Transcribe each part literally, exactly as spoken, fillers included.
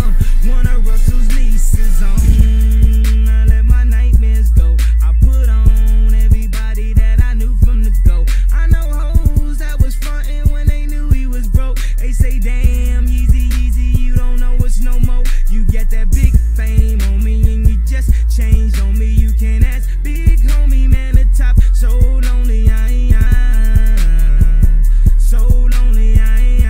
Uh, one of Russell's nieces on. I let my nightmares go. I put on everybody that I knew from the go. I know hoes that was frontin' when they knew he was broke. They say, damn, Yeezy, Yeezy, you don't know us no more. You get that big fame on me and you just changed on me. You can't ask big homie, man, the top so lonely, I ain't, I, so lonely, I ain't,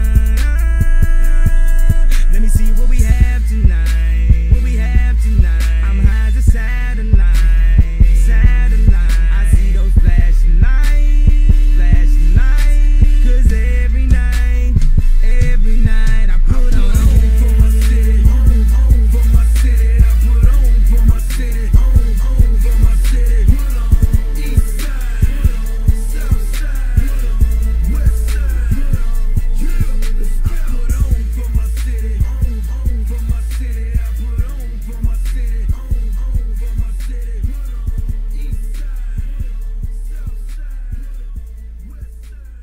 I, let me see what we have tonight, what we have tonight. I'm high as a satellite, satellite. I see those flashing lights, flashing lights, cause every night, every night I put on for my city, home, home for my city. I put on for my city, home, home for my city. Put on east side, south side, west side. I put on for my city, home, home for my city. I put on for my city, home, home for my city. Put on east side, south side, west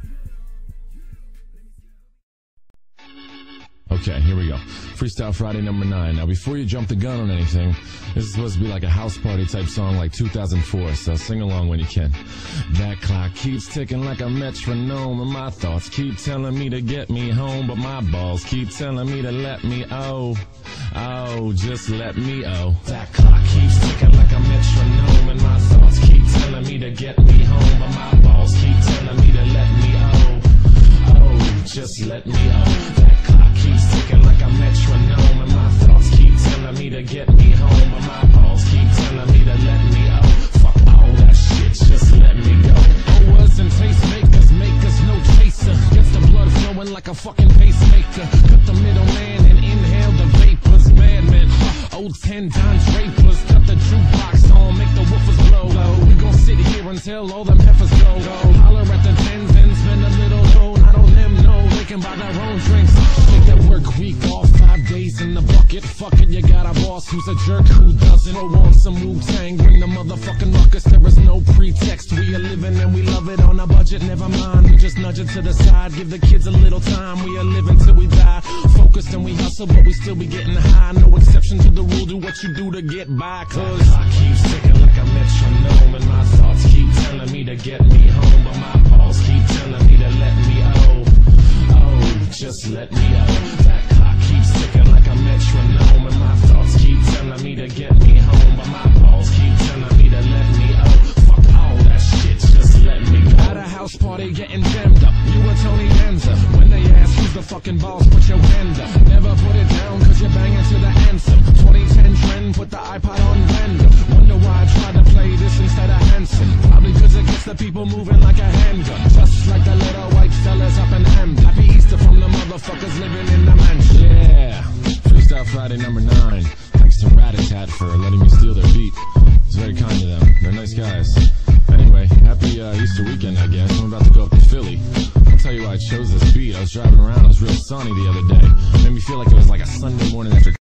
side. Okay, here we go. Freestyle Friday number nine. Now, before you jump the gun on anything, this is supposed to be like a house party type song like two thousand four, so sing along when you can. That clock keeps ticking like a metronome, and my thoughts keep telling me to get me home, but my balls keep telling me to let me oh, oh, just let me oh. That clock keeps ticking like a metronome, and my thoughts keep telling me to get me home, but my balls keep telling me to let me oh, oh, just let me oh. That clock keeps ticking like a metronome, and my thoughts keep telling me to get me home, but my balls keep telling me to let me out. Fuck all that shit, just let me go. Owers and tastemakers make us no chaser. Gets the blood flowing like a fucking pacemaker. Cut the middleman and inhale the vapors. Bad man, huh, old ten Don Drapers. Cut the jukebox on, make the woofers blow. We gon' sit here until all them heifers go. Holler at the tens and spend a little dough. Not on them, no, they can buy their own drinks. Take that work week off, five days in the bucket. Fuck it, you got a boss who's a jerk who doesn't. Throw on some Wu-Tang, bring the motherfucking ruckus. There is no pretext, we are living and we love it on a budget. Never mind, we just nudge it to the side. Give the kids a little time, we are living till we die. Focused and we hustle, but we still be getting high. No exception to the rule, do what you do to get by. Cause I keep ticking like a metronome, and my thoughts keep telling me to get me home, but my balls keep telling me to let me oh, oh, just let me oh. That clock keeps ticking like a metronome, and my thoughts keep telling me to get me home, but my balls keep telling me to let me oh. Fuck all that shit, just let me go. At a house party getting jammed up, you and Tony Danza. When they ask who's the fucking boss, put your hand up. Never put it down cause you're banging to the anthem. twenty ten trend, put the iPod on random. Wonder why I tried to play this instead of Hanson. Probably cause it gets the people moving like a handgun. Just like the little white fellas up in Hamden. Happy Easter from the motherfuckers living in the mansion. Yeah, Freestyle Friday number nine. Thanks to Ratatat for letting me steal their beat. It's very kind of them. They're nice guys. Anyway, happy uh, Easter weekend, I guess. I'm about to go up to Philly. I'll tell you why I chose this beat. I was driving around. It was real sunny the other day. It made me feel like it was like a Sunday morning after